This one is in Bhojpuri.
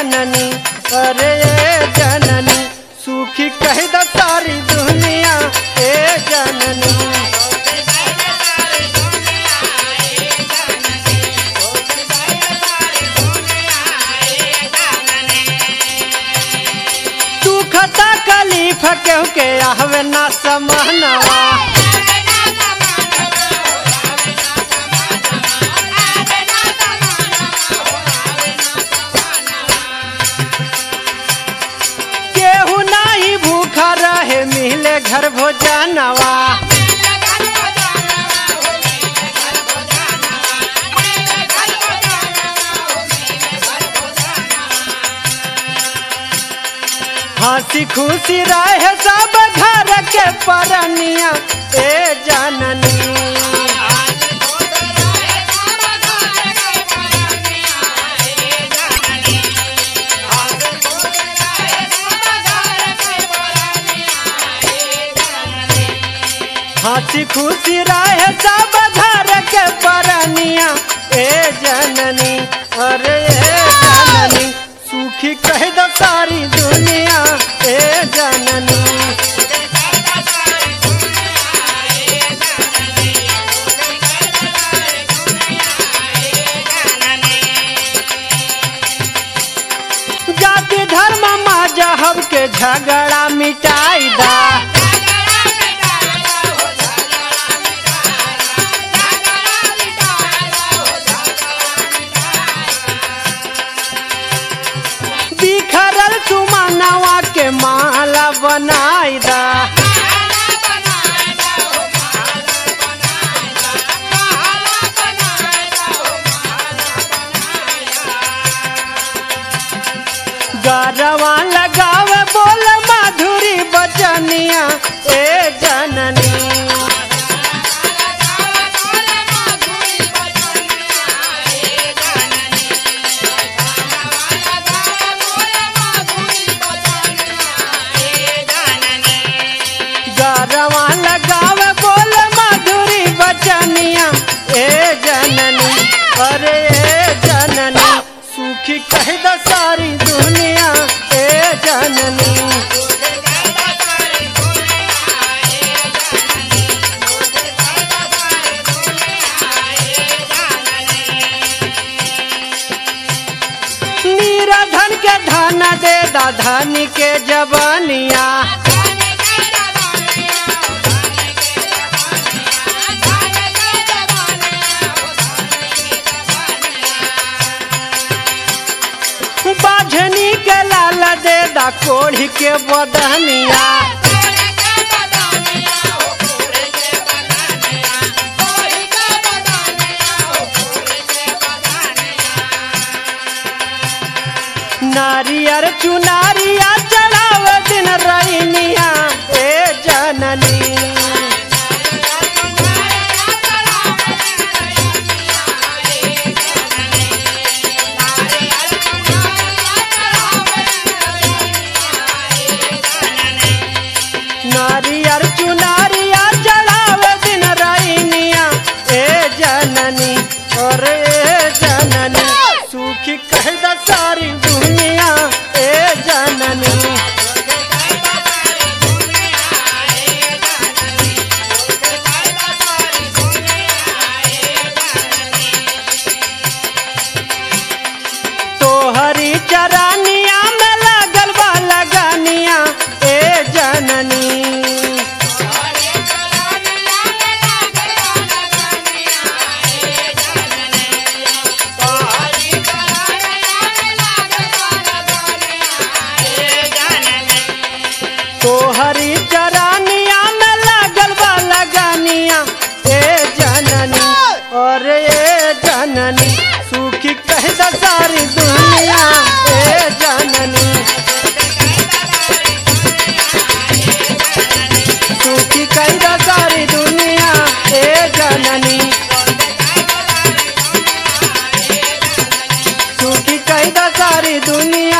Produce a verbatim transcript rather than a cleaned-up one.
जननी अरे ए जननी सुखी कह द सारी दुनिया ए जननी। दुख तकलीफ केहू के आहवे ना समहनवा केहू नहीं भूखा रहे मिले घर भोजनवा। हंसी खुशी रहे सब घर के परनिया ए जननी। हंसी खुशी रहे सब घर के परनिया ए जननी अरे ए जननी सुखी कह द सारी दुनिया ए जननी। जाति धर्म मजहब के झगड़ा मिटाई दा। बिखरल सुमनवा के माला बनाई दा। गरवा लगावे बोल माधुरी बचनिया ए जननी। गरवा लगावे बोल माधुरी बचनिया ए जननी अरे ए जननी सुखी कह द सारी दुनिया ए जननी। निराधन के धन दे दा धनी के जवानिया। बाझनी के लाल दे दा कोढ़ी के बदनिया। नारियर चुनारिया चढ़ाव दिन रैनिया ए जननी। नारियर चुनारिया चढ़ाव दिन रैनिया ए जननी और ए जननी सुखी कह द सारी दुनिया ए जननी। तोहरी चरानिया में लगल बा लगानिया ए जननी। तोहरी चरानिया में लगल बा लगानिया ए जननी और ए जननी सुखी कह द सारी दुनिया ए जननी। सुखी कह द सारी दुनिया ए जननी। सुखी कह द सारी दुनिया